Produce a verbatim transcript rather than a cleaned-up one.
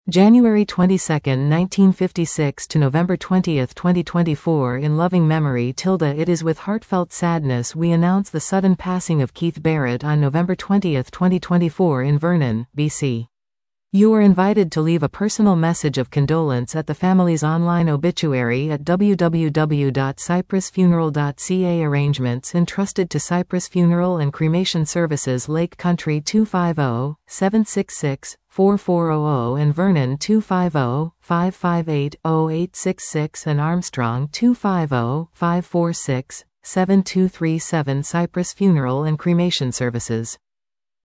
January twenty-second, nineteen fifty-six to November twentieth, twenty twenty-four. In loving memory. Tilda. It is with heartfelt sadness we announce the sudden passing of Keith Barrett on November twentieth, twenty twenty-four in Vernon, B C. You are invited to leave a personal message of condolence at the family's online obituary at w w w dot cypress funeral dot c a. Arrangements entrusted to Cypress Funeral and Cremation Services, Lake Country two five zero, seven six six, four four zero zero and Vernon two five zero, five five eight, zero eight six six and Armstrong two five zero, five four six, seven two three seven. Cypress Funeral and Cremation Services.